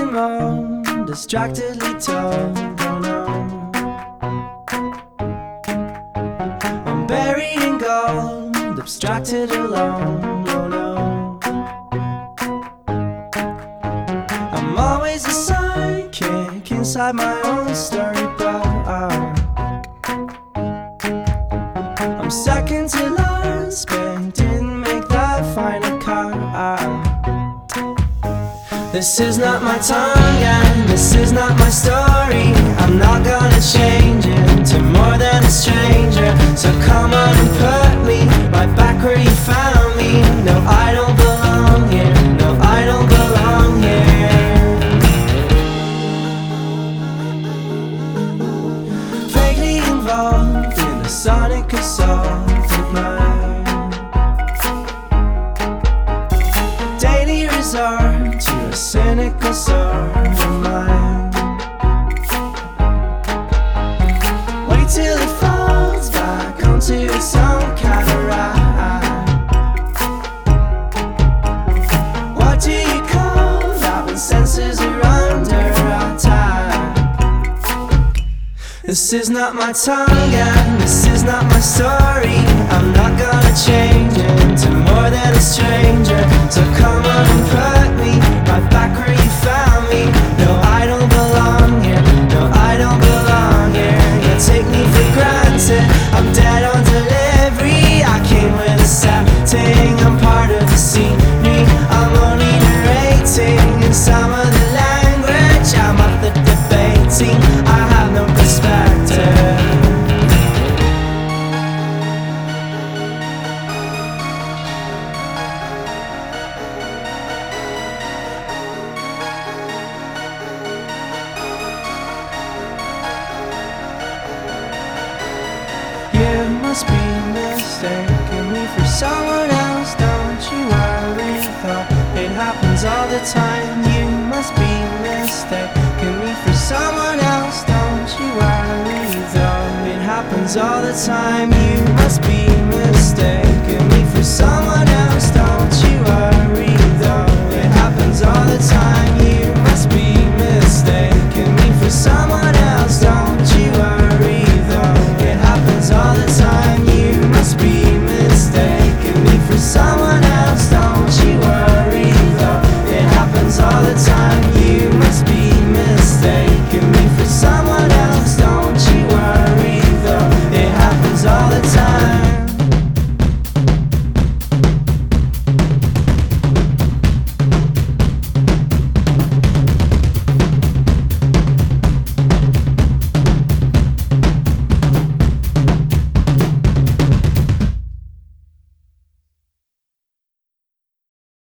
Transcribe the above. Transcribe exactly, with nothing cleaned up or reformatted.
going on, distractedly told, oh no. I'm buried in gold, abstracted alone, oh no. I'm always a sidekick inside my own storybook. I'm second to last, but didn't make that final cut. This is not my tongue and this is not my story. I'm not gonna change it to more than a stranger. So come on and put me right back where you found me. No, I don't belong here. No, I don't belong here. Vaguely involved in the sonic assault of mine. Daily resort to a cynical sort of mind. Wait till it falls back onto its own kind of ride. What do you call that when senses are under attack? This is not my tongue and this is not my story. I'm not gonna change it to more than a stranger. So come on and put me right back where you found me. No, I don't belong here. No, I don't belong here. You take me for granted. I'm dead on delivery. I came with a setting. I'm part of the scenery. I'm only narrating in some of the language. I'm up the debating. I have no perspective. You must be mistaking me for someone else. Don't you worry, though, it happens all the time. You must be mistaking me for someone else. Don't you worry, though, it happens all the time. You must be mistaking me for someone else. Don't you worry, though, it happens all the time. You must be mistaking me for someone else. Don't you worry, though, it happens all the time. You must be mistaking me for someone else. Don't you worry, though, it happens all the time.